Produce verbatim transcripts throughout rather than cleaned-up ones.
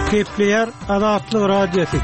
Kepler Azatlyk radiosu.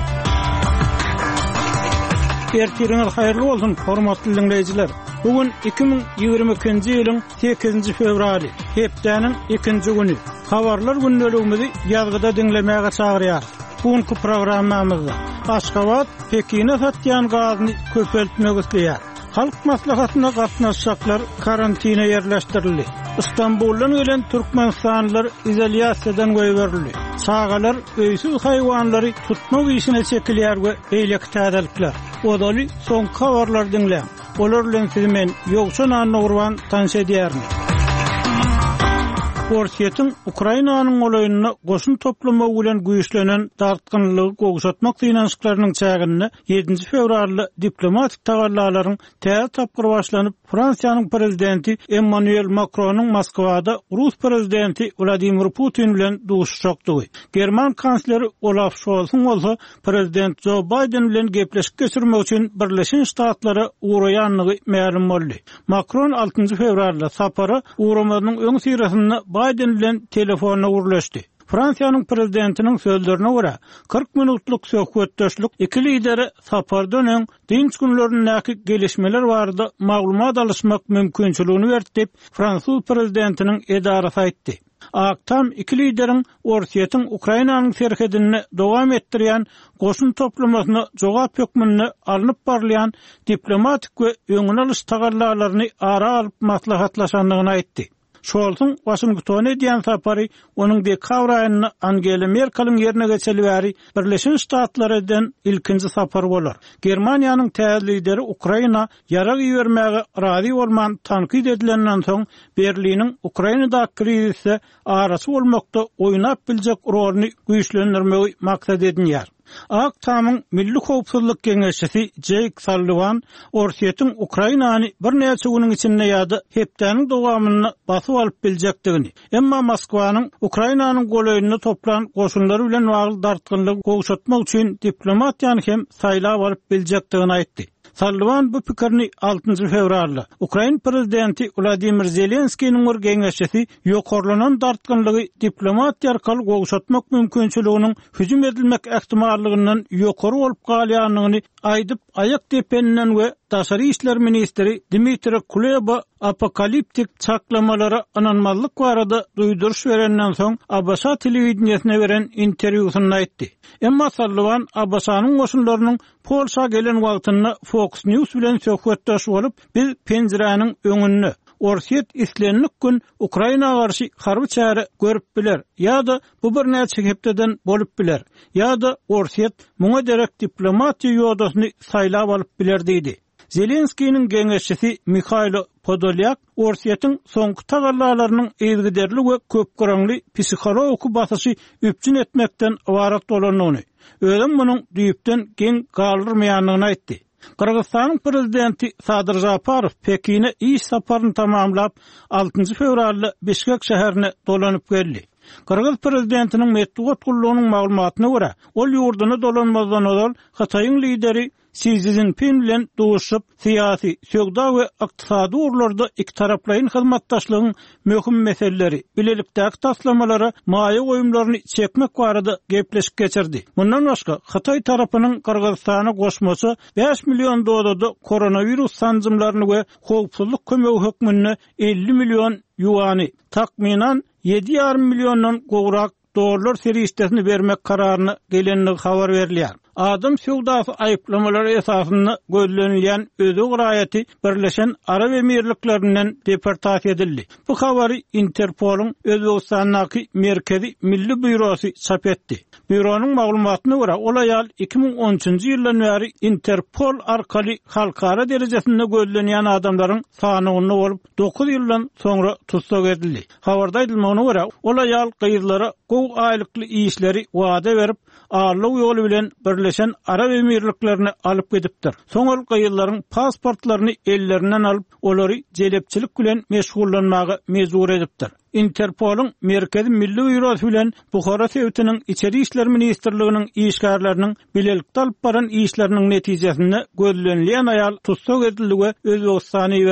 Ertiriniz hayırlı bolsun, hormatly dinleyijiler. Bugün iki bin ýygrimi ikinji ýylyň sekizinji fevraly, hepdeniň ikinji güni. Habarlar günnäligimizi ýazgyda dinlemäge çagyrýar. Bugünkü programmamyzda Aşgabat Pekine satýan gazyny köpeltmek isleýär. Halk maslahatyna gatnaşjaklar karantina ýerleşdirildi. İstanbuldan gelen Türkmenistanlylar izolasiýadan goýberildi. Çagalar öýsüz haýwanlary tutmak işine çekilýär we eýlek täzelikler. Odaly soň habarlar dinleň. Olar bilen sizi men ýogşan anagurwan tanış edýärmi? Russiýanyň Ukrainanyň olaýyna goşun toplama bilen güýçlenen dartgynlygy gowşatmak synanyşlarynyň çägini ýedinji fevralda diplomatik tagallalaryň täze tapgyr başlanyp Fransiýanyň prezidenti Emmanuel Macronyň Moskwada Rus prezidenti Vladimir Putin bilen duşuşakdy. German kansleri Olaf Scholz'un bolsa prezident Joe Biden bilen gepleşik geçirmek üçin Birleşen Ştatlara uğraýanlygy ma'lum boldy. Macron altynji fevralda sapary uğramanyň öň sirasyna Biden bilen telefonna urlaşdy. Fransiýanyň prezidentiniň sözlerine görä, kırk minutluk söhbetdeşlik iki lideri sapardan öň dinç günlerindäki gelişmeler barada maglumat alışmak mümkinçiligini berdi dep Fransuz prezidentiniň edarasy aýtdy. Aktam iki lideriň Russiýanyň Ukrainanyň serhedini dowam etdirýän goşun toplamasyna jogap hökmüni alınıp barlayan diplomatik we öňüne alyş tagallalaryny ara alyp maslahatlaşanlygyny aýtdy. Scholz'un Washington'a edýän sapary onuň dekabr aýyna Angela Merkel'iň ýerine geçelibäri Birleşen Ştatlarydan ilkinji sapar bolar. Germaniýanyň täze lideri Ukraina ýarag ýermäge razy bolman tankyd edilenden soň Berliniň Ukrainada krizise arasy bolmakda oýnap biljek rolyny güýçlendirmegi maksat edilýär. Aktamyň Milli Howpsuzlyk Geňeşçisi Jake Sullivan Russiýanyň Ukrainany bir näçe güniň içinde ýa-da hepdeniň dowamyny basyp alyp biljekdigini, emma Moskwanyň Ukrainanyň golaýyny toplan goşunlary bilen wagly dartgynlygy gowşatmak üçin diplomatiýany hem saýlap alyp biljekdigini aýtdy. Sullivan bu pikirini altynji fevralda Ukraina prezidenti Vladimir Zelenskiýiň bir geňeşçisi ýokarlanan dartgynlygy diplomatiýa arkaly gowşatmak mümkinçiliginiň hüjüm edilmek ähtimallygyndan ýokary bolup galýanlygyny aýdyp aýak tepeninden we Daşary işler ministri Dmitri Kuleba apokaliptik çaklamalara ananmazlyk barada duýduruş berenden soň A B S telewizionyna beren interwýusynda aýtdy. Emma Sullivan A B S-nyň goşunlarynyň Polşa gelen wagtyny Fox News bilen söhbetdeş bolup biz penjiräniň öňünde Russiýa islenlik gün Ukraina garşy harby çäre görüp biler ýa-da bu bir näçe hepdeden bolup biler ýa-da Russiýa muňa derek diplomatiýa ýoldaşyny saýlap alyp biler diýdi. Zelenskiýiň geňeşçisi Mikhailo Podolyak Russiýanyň soňky tagallalarynyň eýgiderli we köpgöreňli psixologik basyşy üpjün etmekden ibaret bolanyny, özüm munyň düýüpden geň galdyrmaýanlygyny aýtdy. Kırgızstanyň prezidenti Sadyr Japarow Pekine iş saparyny tamamlap altynji fevralda Bişkek şäherine dolanyp geldi. Kırgız prezidentiniň medeniýet gullugynyň maglumatyna görä, ol ýurduny dolanmazdan ol Hataýyň lideri Xi Jinping bilen duşup syýasy, sögda we ykdysady urlarda iki taraplaryň hyzmatdaşlygynyň möhüm meseleleri, bilelikdäki taslamalara maýa goýumlaryny çekmek barada gepleşik geçirdi. Mundan başga Hataý tarapynyň Kırgızstana goşmasy beş million dozada koronavirus sanjymlaryny we howpsuzlyk kömegi hökmüni elli million yuany, takminan yedi ýarym milliondan gowrak dollar serişdesini bermek kararyny gelenligi habar berilýär. Adam söwdasy aýyplamalary esasyna gözlenilýän özü guraýaty Birleşen Arab Emirliklerinden deportasiýa edildi. Bu habary Interpol'un Özbegistanyň Merkezi Milli Bürosu çap etdi. Büronun maglumatyna görä, ol aýal iki bin on üçinji ýyldan beri Interpol arkaly halkara derejesinde gözlenýän adamlaryň sanyny bolup dokuz ýyldan soňra tutsak edildi. Habarda aýdylmagyna görä, ol aýal gyýylara gow aýlykly işleri wada berip ağırlık yolu bilen Birleşen Arab Emirliklerine alıp gidipdir. Soňal gyýylaryň pasportlaryny ellerinden alıp olary jelepçilik bilen meşgullanmagy mezur edipdir. Interpol'un Merkezi Milli Bürosu bilen Buhara Sewtiniň İçeri işler ministrliginiň işgärleriniň bilelikde alyp baran işleriniň netijesinde gözlenilýän aýal tutsak edildi we Özbegistany